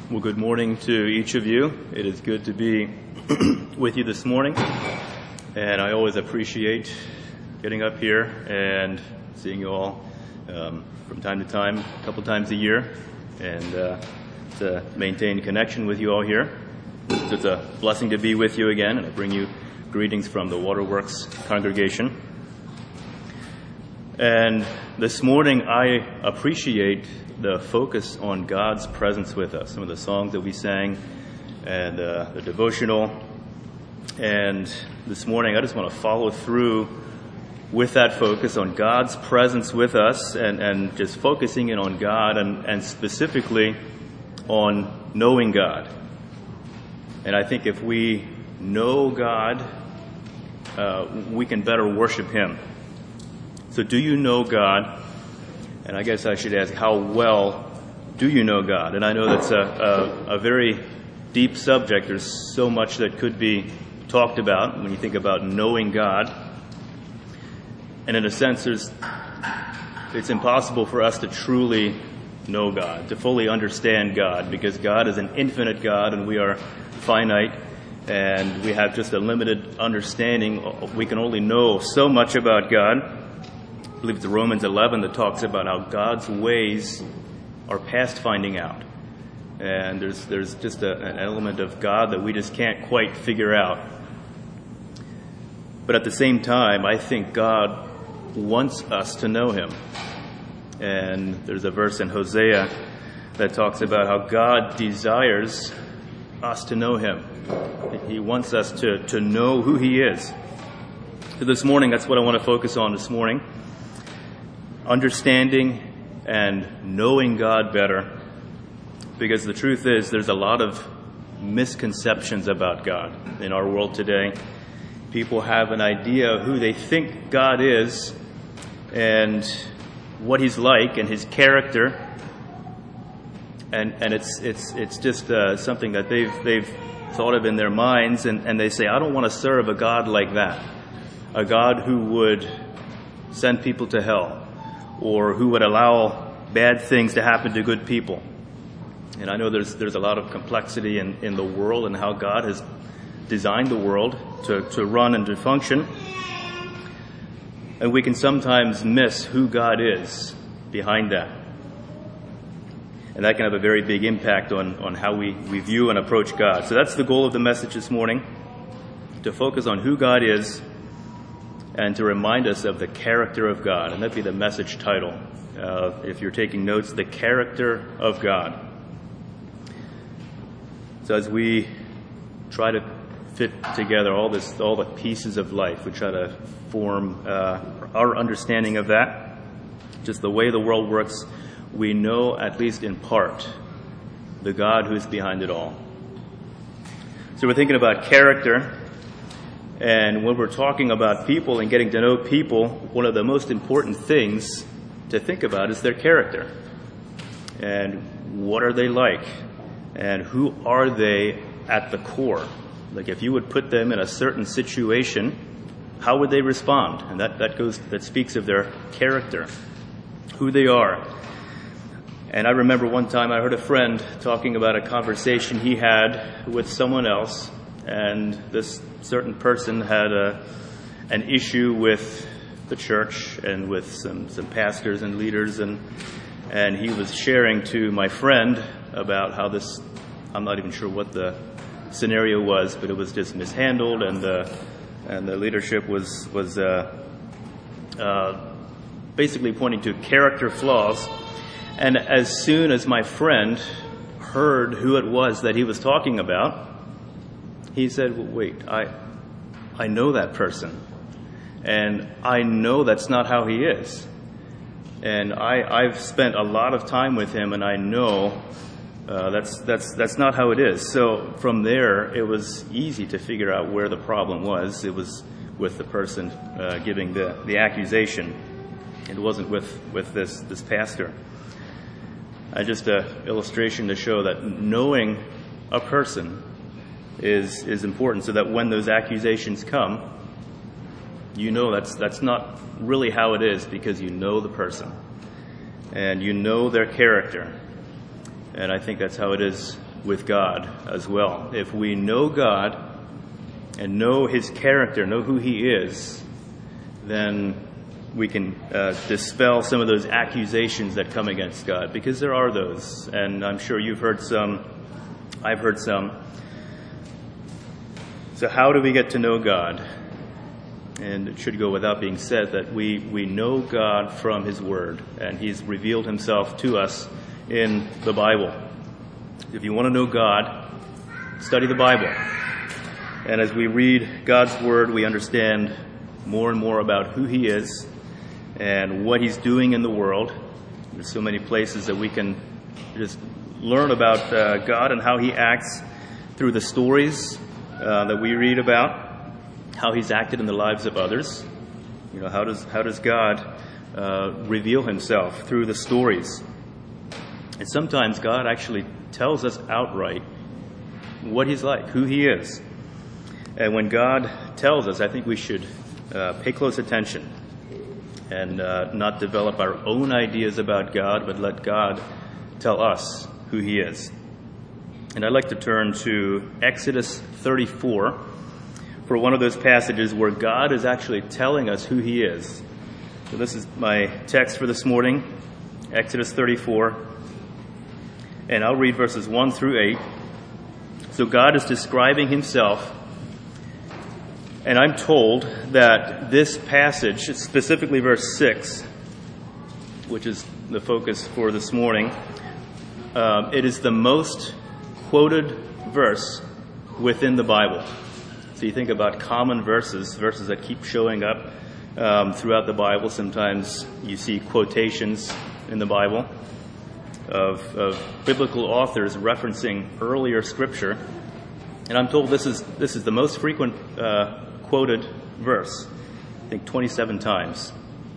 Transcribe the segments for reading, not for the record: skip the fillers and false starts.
Well, good morning to each of you. It is good to be with you this morning, and I always appreciate getting up here and seeing you all from time to time, a couple times a year, and to maintain connection with you all here. So it's a blessing to be with you again, and I bring you greetings from the Waterworks congregation. And this morning, I appreciate the focus on God's presence with us. Some of the songs that we sang and the devotional. And this morning, I just want to follow through with that focus on God's presence with us and just focusing in on God and specifically on knowing God. And I think if we know God, we can better worship Him. So do you know God? And I guess I should ask, how well do you know God? And I know that's a very deep subject. There's so much that could be talked about when you think about knowing God. And in a sense, it's impossible for us to truly know God, to fully understand God, because God is an infinite God and we are finite and we have just a limited understanding. We can only know so much about God. I believe it's Romans 11 that talks about how God's ways are past finding out. And there's just an element of God that we just can't quite figure out. But at the same time, I think God wants us to know Him. And there's a verse in Hosea that talks about how God desires us to know Him. He wants us to know who He is. So this morning, that's what I want to focus on this morning. Understanding and knowing God better, because the truth is there's a lot of misconceptions about God in our world today. People have an idea of who they think God is and what He's like and His character, and it's just something that they've thought of in their minds, and they say, I don't want to serve a God like that, a God who would send people to hell, or who would allow bad things to happen to good people. And I know there's a lot of complexity in the world and how God has designed the world to run and to function. And we can sometimes miss who God is behind that. And that can have a very big impact on how we view and approach God. So that's the goal of the message this morning, to focus on who God is and to remind us of the character of God. And that'd be the message title. If you're taking notes, the character of God. So as we try to fit together all the pieces of life, we try to form our understanding of that, just the way the world works, we know, at least in part, the God who's behind it all. So we're thinking about character. And when we're talking about people and getting to know people, one of the most important things to think about is their character. And what are they like? And who are they at the core? Like if you would put them in a certain situation, how would they respond? And that speaks of their character, who they are. And I remember one time I heard a friend talking about a conversation he had with someone else, and this certain person had an issue with the church and with some pastors and leaders, and he was sharing to my friend about how this, I'm not even sure what the scenario was, but it was just mishandled, and the leadership was basically pointing to character flaws. And as soon as my friend heard who it was that he was talking about, he said, well, wait, I know that person, and I know that's not how he is. And I've spent a lot of time with him, and I know that's not how it is. So from there, it was easy to figure out where the problem was. It was with the person giving the accusation. It wasn't with this pastor. Just an illustration to show that knowing a person is important, so that when those accusations come, you know that's not really how it is, because you know the person and you know their character. And I think that's how it is with God as well. If we know God and know his character, know who he is, then we can dispel some of those accusations that come against God, because there are those, and I'm sure you've heard some, I've heard some. So how do we get to know God? And it should go without being said that we know God from his word, and he's revealed himself to us in the Bible. If you want to know God, study the Bible. And as we read God's word, we understand more and more about who he is and what he's doing in the world. There's so many places that we can just learn about God and how he acts through the stories that we read about, how he's acted in the lives of others. You know, how does God reveal himself through the stories? And sometimes God actually tells us outright what he's like, who he is. And when God tells us, I think we should pay close attention and not develop our own ideas about God, but let God tell us who he is. And I'd like to turn to Exodus 34 for one of those passages where God is actually telling us who he is. So this is my text for this morning, Exodus 34. And I'll read verses 1 through 8. So God is describing himself. And I'm told that this passage, specifically verse 6, which is the focus for this morning, it is the most quoted verse within the Bible. So you think about common verses that keep showing up throughout the Bible. Sometimes you see quotations in the Bible of biblical authors referencing earlier scripture. And I'm told this is the most frequent quoted verse, I think 27 times.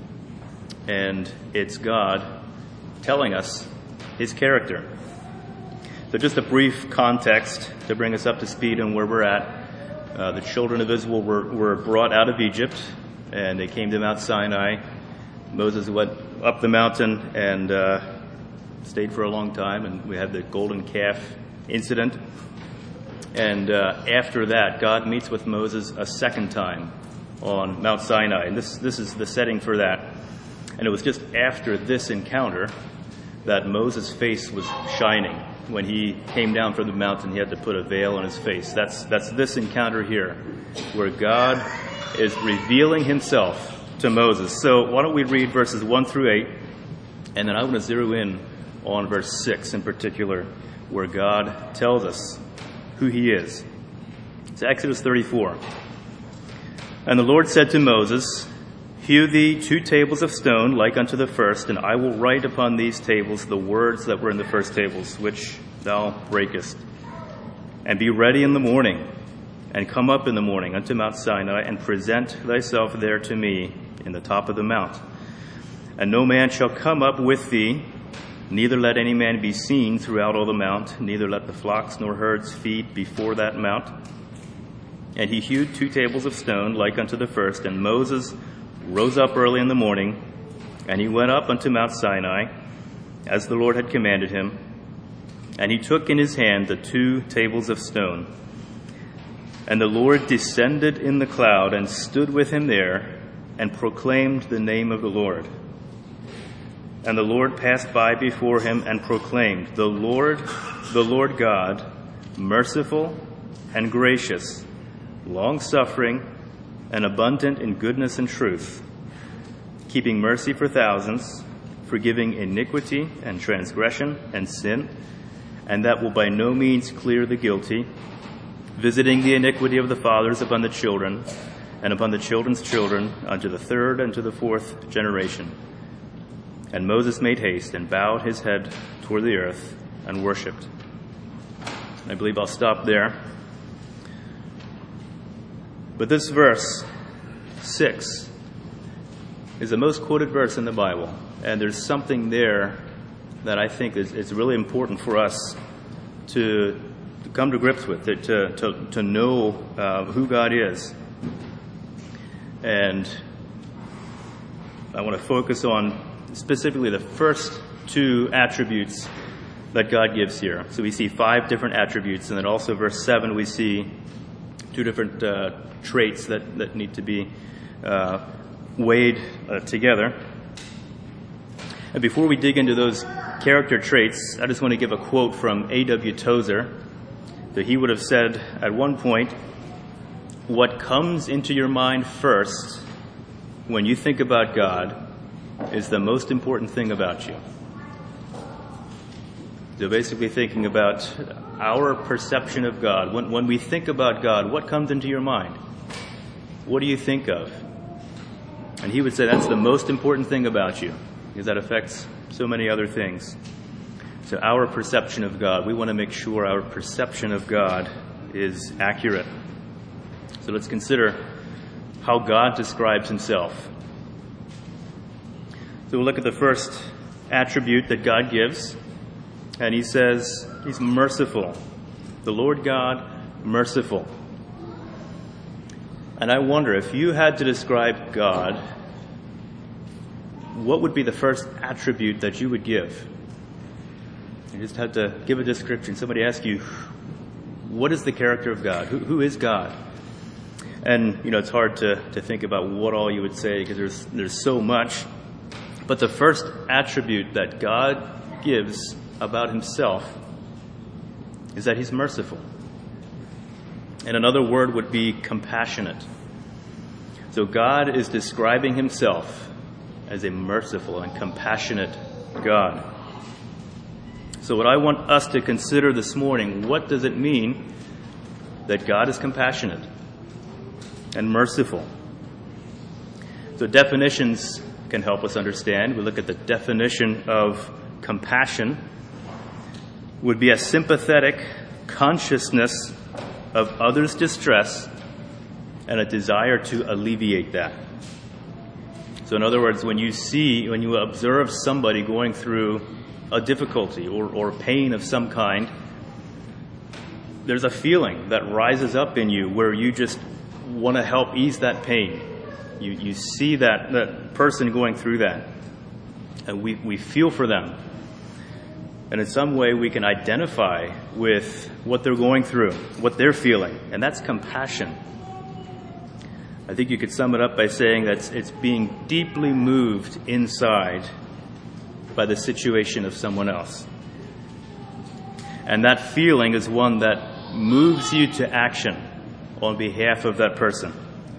And it's God telling us his character. So just a brief context to bring us up to speed on where we're at. The children of Israel were brought out of Egypt, and they came to Mount Sinai. Moses went up the mountain and stayed for a long time, and we had the golden calf incident. And after that, God meets with Moses a second time on Mount Sinai. And this is the setting for that. And it was just after this encounter that Moses' face was shining. When he came down from the mountain, he had to put a veil on his face. That's this encounter here, where God is revealing himself to Moses. So why don't we read verses 1 through 8, and then I want to zero in on verse 6 in particular, where God tells us who he is. It's Exodus 34. And the Lord said to Moses, "Hew thee 2 tables of stone like unto the first, and I will write upon these tables the words that were in the first tables, which thou breakest. And be ready in the morning, and come up in the morning unto Mount Sinai, and present thyself there to me in the top of the mount. And no man shall come up with thee, neither let any man be seen throughout all the mount, neither let the flocks nor herds feed before that mount." And he hewed 2 tables of stone like unto the first, and Moses rose up early in the morning, and he went up unto Mount Sinai, as the Lord had commanded him. And he took in his hand the 2 tables of stone. And the Lord descended in the cloud, and stood with him there, and proclaimed the name of the Lord. And the Lord passed by before him, and proclaimed, the Lord God, merciful and gracious, long-suffering, and abundant in goodness and truth, keeping mercy for thousands, forgiving iniquity and transgression and sin, and that will by no means clear the guilty, visiting the iniquity of the fathers upon the children, and upon the children's children, unto the 3rd and to the 4th generation. And Moses made haste and bowed his head toward the earth and worshipped. I believe I'll stop there. But this verse, 6, is the most quoted verse in the Bible. And there's something there that I think is really important for us to come to grips with, to know who God is. And I want to focus on specifically the first 2 attributes that God gives here. So we see 5 different attributes, and then also verse 7 we see 2 different traits that need to be weighed together. And before we dig into those character traits, I just want to give a quote from A.W. Tozer. So he would have said at one point, "What comes into your mind first when you think about God is the most important thing about you." So basically thinking about our perception of God. When we think about God, what comes into your mind? What do you think of? And he would say that's the most important thing about you, because that affects so many other things. So our perception of God, we want to make sure our perception of God is accurate. So let's consider how God describes himself. So we'll look at the first attribute that God gives, and he says he's merciful. The Lord God, merciful. And I wonder, if you had to describe God, what would be the first attribute that you would give? You just had to give a description. Somebody asks you, what is the character of God? Who is God? And, it's hard to think about what all you would say, because there's so much. But the first attribute that God gives about himself is that he's merciful. And another word would be compassionate. So God is describing himself as a merciful and compassionate God. So what I want us to consider this morning, what does it mean that God is compassionate and merciful? So definitions can help us understand. We look at the definition of compassion would be a sympathetic consciousness of others' distress and a desire to alleviate that. So in other words, when you observe somebody going through a difficulty or pain of some kind, there's a feeling that rises up in you where you just want to help ease that pain. You see that person going through that, and we feel for them. And in some way we can identify with what they're going through, what they're feeling, and that's compassion. I think you could sum it up by saying that it's being deeply moved inside by the situation of someone else. And that feeling is one that moves you to action on behalf of that person.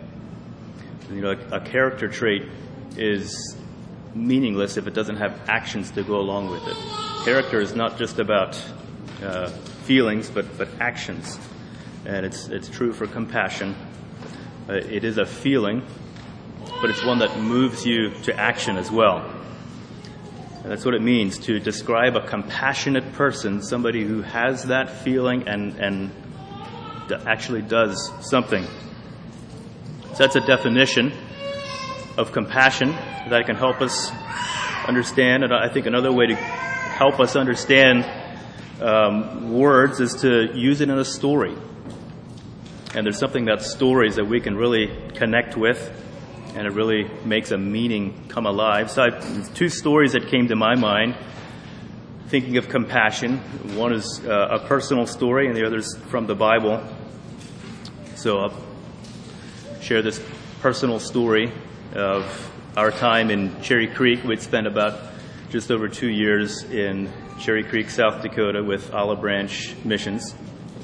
A character trait is meaningless if it doesn't have actions to go along with it. Character is not just about feelings, but actions. And it's true for compassion. It is a feeling, but it's one that moves you to action as well. And that's what it means to describe a compassionate person, somebody who has that feeling and actually does something. So that's a definition of compassion that can help us understand. And I think another way to help us understand words is to use it in a story. And there's something about stories that we can really connect with, and it really makes a meaning come alive. So there's 2 stories that came to my mind thinking of compassion. One is a personal story, and the other is from the Bible. So I'll share this personal story of our time in Cherry Creek. We'd spent about just over 2 years in Cherry Creek, South Dakota with Olive Branch Missions.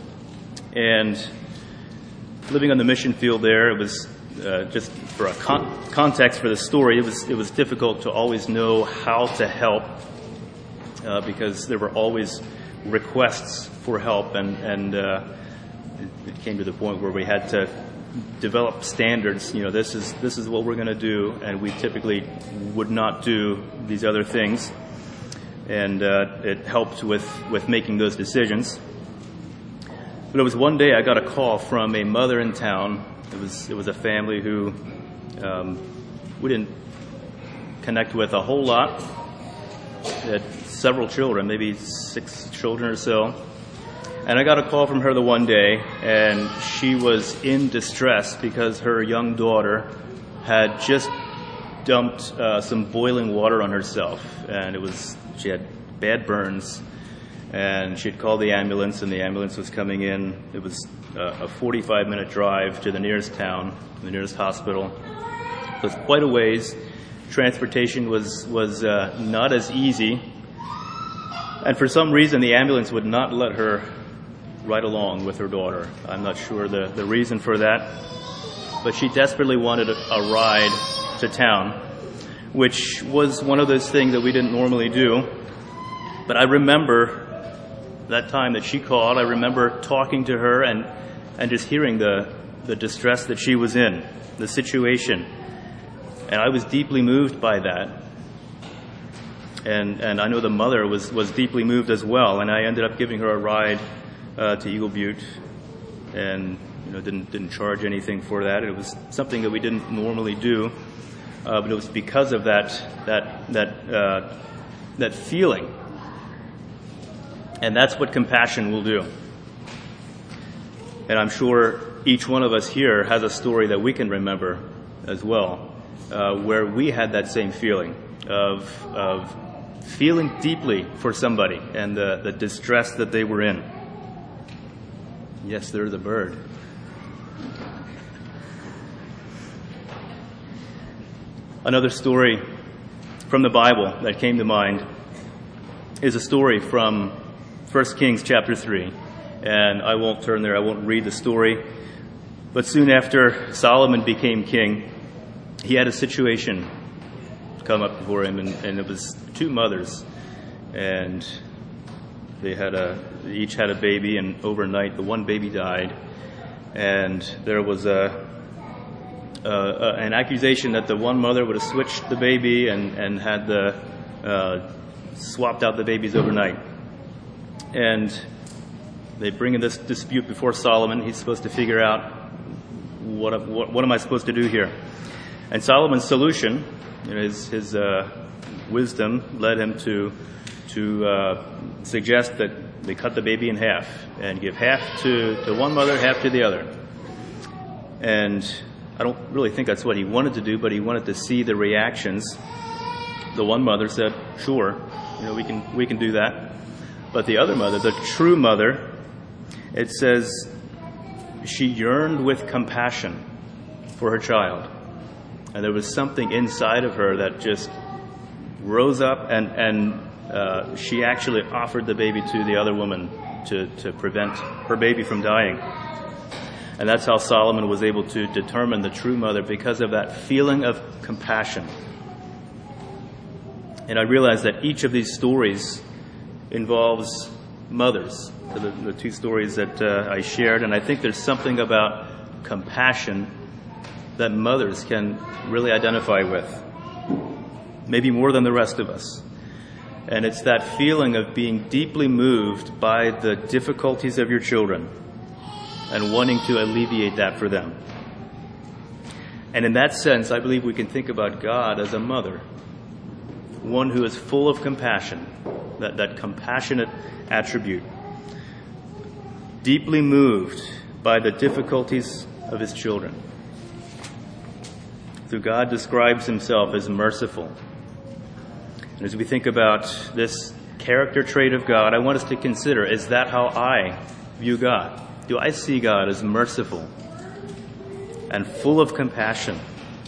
And living on the mission field there, it was just for a context for the story, it was difficult to always know how to help because there were always requests for help, and it came to the point where we had to develop standards. This is what we're going to do, and we typically would not do these other things, and it helped with making those decisions. But it was one day I got a call from a mother in town. It was a family who we didn't connect with a whole lot. They had several children, maybe 6 children or so. And I got a call from her the one day, and she was in distress because her young daughter had just dumped some boiling water on herself, and she had bad burns. And she had called the ambulance, and the ambulance was coming in. It was a 45-minute drive to the nearest town, the nearest hospital. It was quite a ways. Transportation was not as easy. And for some reason, the ambulance would not let her ride along with her daughter. I'm not sure the reason for that. But she desperately wanted a ride to town, which was one of those things that we didn't normally do. But I remember that time that she called. I remember talking to her and just hearing the distress that she was in, the situation. And I was deeply moved by that. And I know the mother was deeply moved as well. And I ended up giving her a ride to Eagle Butte, and didn't charge anything for that. It was something that we didn't normally do, but it was because of that feeling. And that's what compassion will do. And I'm sure each one of us here has a story that we can remember as well, where we had that same feeling of feeling deeply for somebody and the distress that they were in. Yes, there's a bird. Another story from the Bible that came to mind is a story from 1 Kings chapter 3. And I won't turn there, I won't read the story. But soon after Solomon became king, he had a situation come up before him, and it was two mothers. And they each had a baby, and overnight the one baby died. And there was an accusation that the one mother would have switched the baby and had swapped out the babies overnight. And they bring in this dispute before Solomon. He's supposed to figure out what am I supposed to do here. And Solomon's solution, his wisdom, led him to suggest that they cut the baby in half and give half to one mother, half to the other. And I don't really think that's what he wanted to do, but he wanted to see the reactions. The one mother said, "Sure, we can do that." But the other mother, the true mother, it says she yearned with compassion for her child. And there was something inside of her that just rose up, and she actually offered the baby to the other woman to prevent her baby from dying. And that's how Solomon was able to determine the true mother, because of that feeling of compassion. And I realize that each of these stories involves mothers, the two stories that I shared. And I think there's something about compassion that mothers can really identify with, maybe more than the rest of us. And it's that feeling of being deeply moved by the difficulties of your children and wanting to alleviate that for them. And in that sense, I believe we can think about God as a mother, one who is full of compassion, that compassionate attribute, deeply moved by the difficulties of his children. So God describes himself as merciful. And as we think about this character trait of God, I want us to consider, is that how I view God? Do I see God as merciful and full of compassion?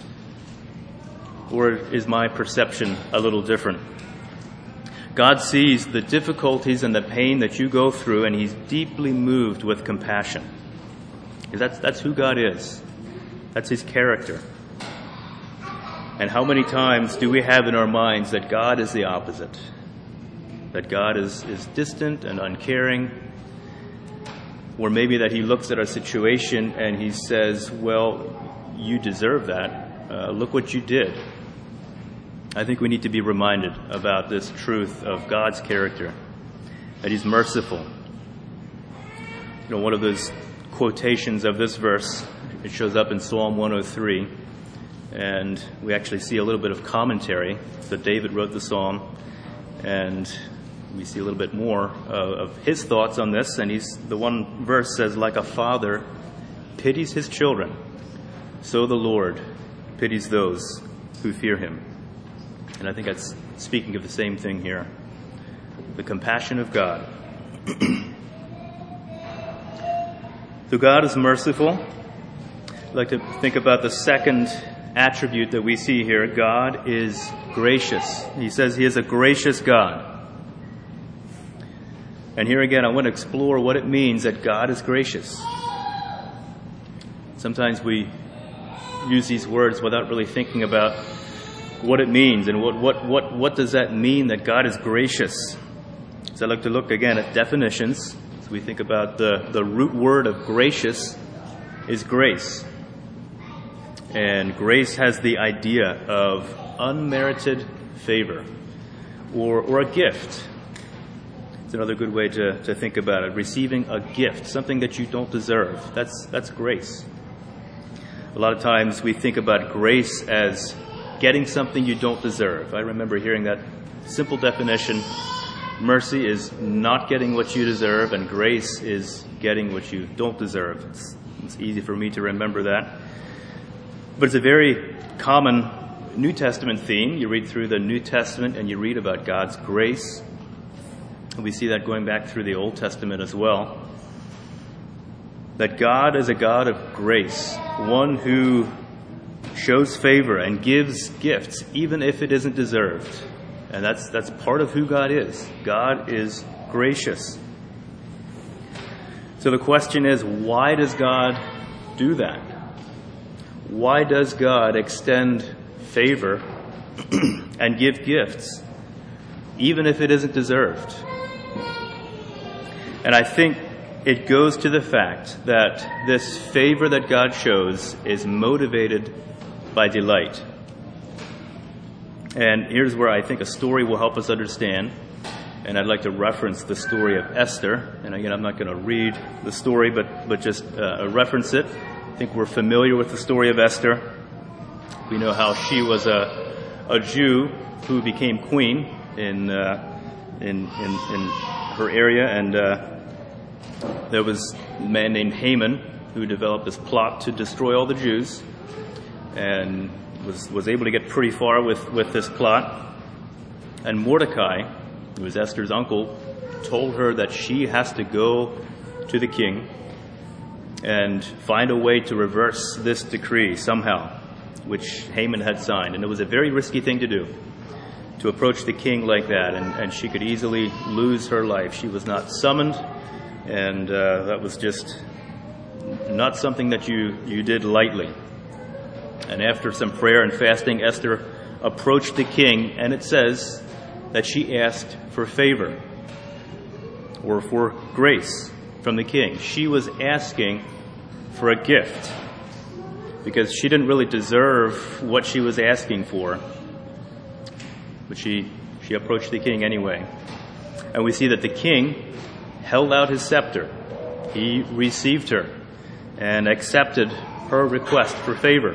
Or is my perception a little different? God sees the difficulties and the pain that you go through, and he's deeply moved with compassion. That's who God is. That's his character. And how many times do we have in our minds that God is the opposite? That God is distant and uncaring? Or maybe that he looks at our situation and he says, well, you deserve that. Look what you did. I think we need to be reminded about this truth of God's character, that he's merciful. One of those quotations of this verse, it shows up in Psalm 103, and we actually see a little bit of commentary that David wrote the psalm, and we see a little bit more of his thoughts on this. And the one verse says, like a father pities his children, so the Lord pities those who fear him. And I think that's speaking of the same thing here. The compassion of God So God is merciful. I'd like to think about the second attribute that we see here. God is gracious. He says he is a gracious God. And here again, I want to explore what it means that God is gracious. Sometimes we use these words without really thinking about what it means and what does that mean that God is gracious. So I'd like to look again at definitions. So we think about the root word of gracious is grace. And grace has the idea of unmerited favor or a gift. It's another good way to think about it. Receiving a gift, something that you don't deserve. That's grace. A lot of times we think about grace as getting something you don't deserve. I remember hearing that simple definition. Mercy is not getting what you deserve, and grace is getting what you don't deserve. It's easy for me to remember that. But it's a very common New Testament theme. You read through the New Testament and you read about God's grace. And we see that going back through the Old Testament as well. That God is a God of grace, one who shows favor and gives gifts, even if it isn't deserved. And that's part of who God is. God is gracious. So the question is, why does God do that? Why does God extend favor and give gifts, even if it isn't deserved? And I think it goes to the fact that this favor that God shows is motivated by delight. And here's where I think a story will help us understand. And I'd like to reference the story of Esther. And again, I'm not going to read the story, but just reference it. I think we're familiar with the story of Esther. We know how she was a Jew who became queen in her area, and there was a man named Haman who developed this plot to destroy all the Jews, and was able to get pretty far with this plot. And Mordecai, who was Esther's uncle, told her that she has to go to the king and find a way to reverse this decree somehow, which Haman had signed. And it was a very risky thing to do, to approach the king like that, and she could easily lose her life. She was not summoned, and that was just not something that you did lightly. And after some prayer and fasting, Esther approached the king, and it says that she asked for favor or for grace from the king. She was asking for a gift because she didn't really deserve what she was asking for. But she approached the king anyway. And we see that the king held out his scepter. He received her and accepted her request for favor.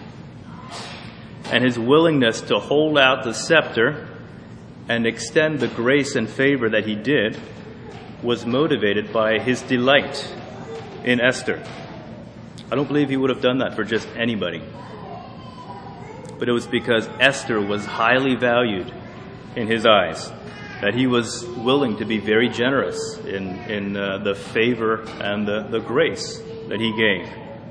And his willingness to hold out the scepter and extend the grace and favor that he did was motivated by his delight in Esther. I don't believe he would have done that for just anybody. But it was because Esther was highly valued in his eyes, that he was willing to be very generous in the favor and the grace that he gave.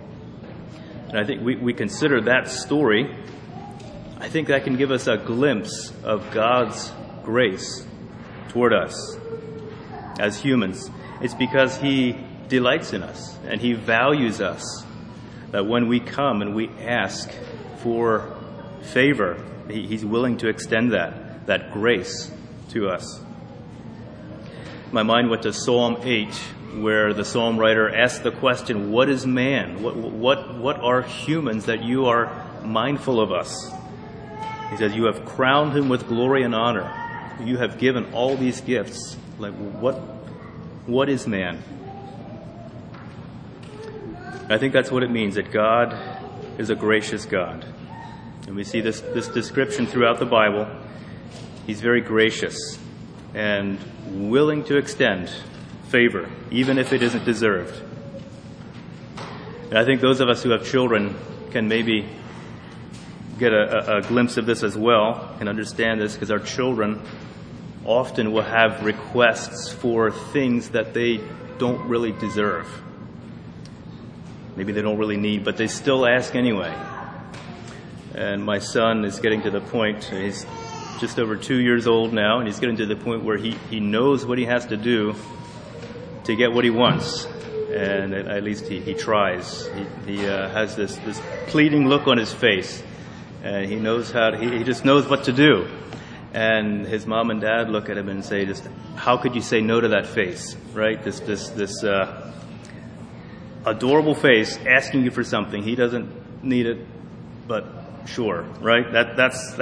And I think we consider that story. I think that can give us a glimpse of God's grace toward us as humans. It's because he delights in us and he values us, that when we come and we ask for favor, he's willing to extend that grace to us. My mind went to Psalm 8, where the psalm writer asked the question, what is man? What are humans that you are mindful of us? He says, you have crowned him with glory and honor. You have given all these gifts. Like, what is man? I think that's what it means, that God is a gracious God. And we see this description throughout the Bible. He's very gracious and willing to extend favor, even if it isn't deserved. And I think those of us who have children can maybe get a glimpse of this as well, can understand this, because our children often will have requests for things that they don't really deserve. Maybe they don't really need, but they still ask anyway. And my son is getting to the point, he's just over 2 years old now, and he's getting to the point where he knows what he has to do to get what he wants. And at least he tries. He has this pleading look on his face, and he knows he just knows what to do. And his mom and dad look at him and say, "Just how could you say no to that face, right? This adorable face asking you for something. He doesn't need it, but sure, right? That's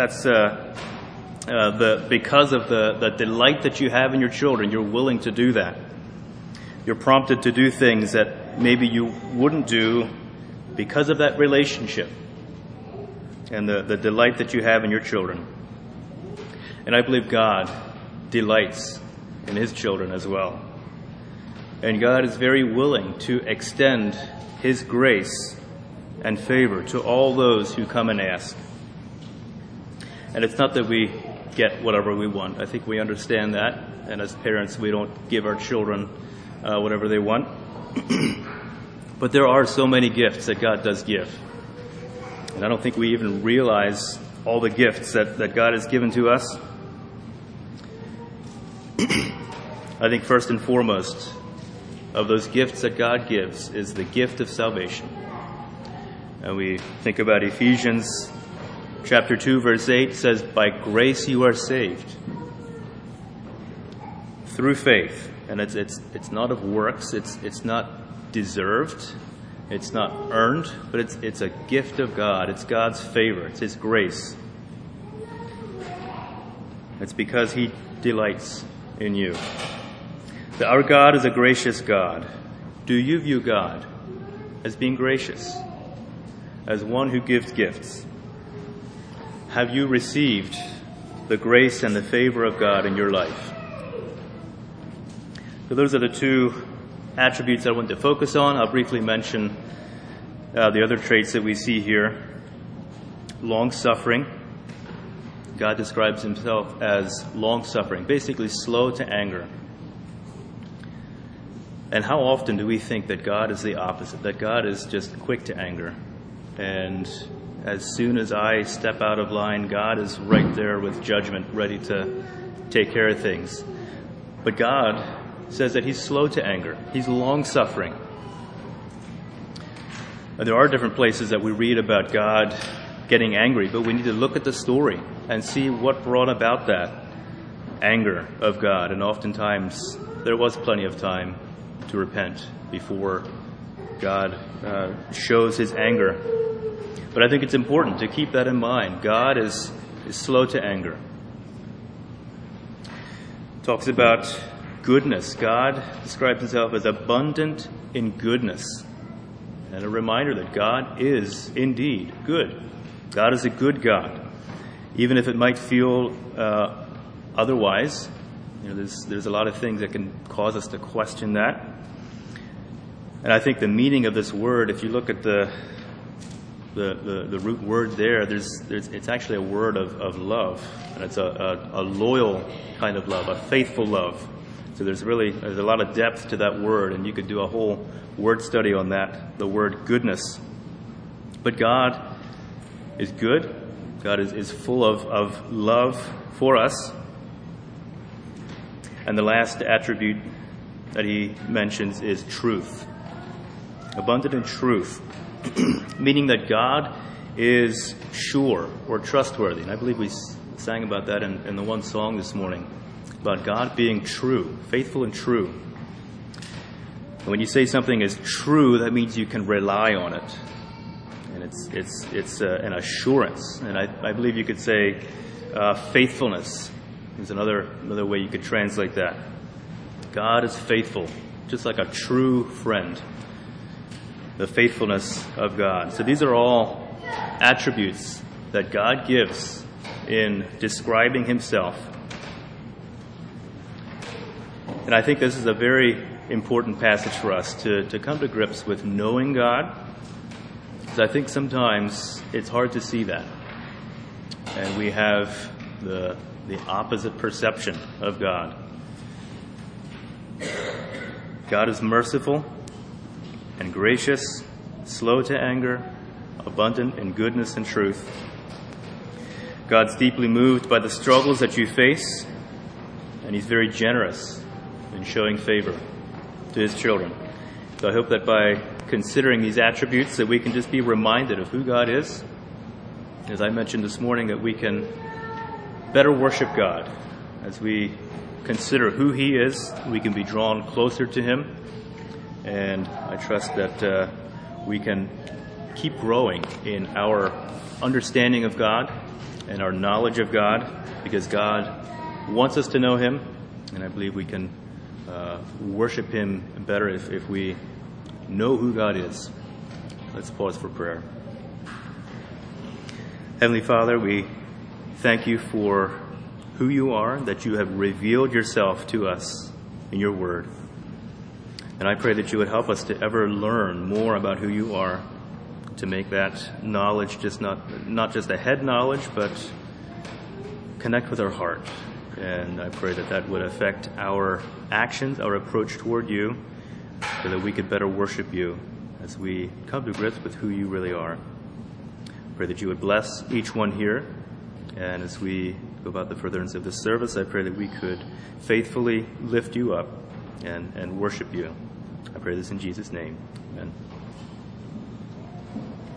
because of the delight that you have in your children, you're willing to do that. You're prompted to do things that maybe you wouldn't do because of that relationship and the delight that you have in your children. And I believe God delights in His children as well. And God is very willing to extend His grace and favor to all those who come and ask. And it's not that we get whatever we want. I think we understand that. And as parents, we don't give our children whatever they want. But there are so many gifts that God does give. And I don't think we even realize all the gifts that God has given to us. I think first and foremost of those gifts that God gives is the gift of salvation. And we think about Ephesians chapter 2, verse 8 says, "By grace you are saved through faith." And it's not of works, it's not deserved, it's not earned, but it's a gift of God. It's God's favor, it's His grace. It's because He delights in you. Our God is a gracious God. Do you view God as being gracious, as one who gives gifts? Have you received the grace and the favor of God in your life? So those are the two attributes I want to focus on. I'll briefly mention the other traits that we see here. Long-suffering. God describes Himself as long-suffering, basically slow to anger. And how often do we think that God is the opposite, that God is just quick to anger? And as soon as I step out of line, God is right there with judgment, ready to take care of things. But God says that He's slow to anger. He's long-suffering. And there are different places that we read about God getting angry, but we need to look at the story and see what brought about that anger of God. And oftentimes, there was plenty of time to repent before God shows His anger. But I think it's important to keep that in mind. God is slow to anger. Talks about goodness. God describes Himself as abundant in goodness. And a reminder that God is indeed good. God is a good God. Even if it might feel otherwise, there's a lot of things that can cause us to question that. And I think the meaning of this word, if you look at the root word there, it's actually a word of love. And it's a loyal kind of love, a faithful love. So there's a lot of depth to that word, and you could do a whole word study on that, the word goodness. But God is good. God is full of love for us. And the last attribute that He mentions is truth. Abundant in truth, meaning that God is sure or trustworthy. And I believe we sang about that in the one song this morning, about God being true, faithful and true. And when you say something is true, that means you can rely on it. And it's an assurance. And I believe you could say faithfulness is another way you could translate that. God is faithful, just like a true friend. The faithfulness of God. So these are all attributes that God gives in describing Himself. And I think this is a very important passage for us to come to grips with knowing God, because I think sometimes it's hard to see that. And we have the opposite perception of God. God is merciful and gracious, slow to anger, abundant in goodness and truth. God's deeply moved by the struggles that you face, and he's very generous in showing favor to his children. So I hope that by considering these attributes that we can just be reminded of who God is. As I mentioned this morning, that we can better worship God. As we consider who he is, we can be drawn closer to him. And I trust that we can keep growing in our understanding of God and our knowledge of God, because God wants us to know him. And I believe we can worship him better if we know who God is. Let's pause for prayer. Heavenly Father, we thank you for who you are, that you have revealed yourself to us in your word. And I pray that you would help us to ever learn more about who you are, to make that knowledge just not just a head knowledge, but connect with our heart. And I pray that that would affect our actions, our approach toward you, so that we could better worship you as we come to grips with who you really are. Pray that you would bless each one here. And as we go about the furtherance of this service, I pray that we could faithfully lift you up and worship you. I pray this in Jesus' name. Amen.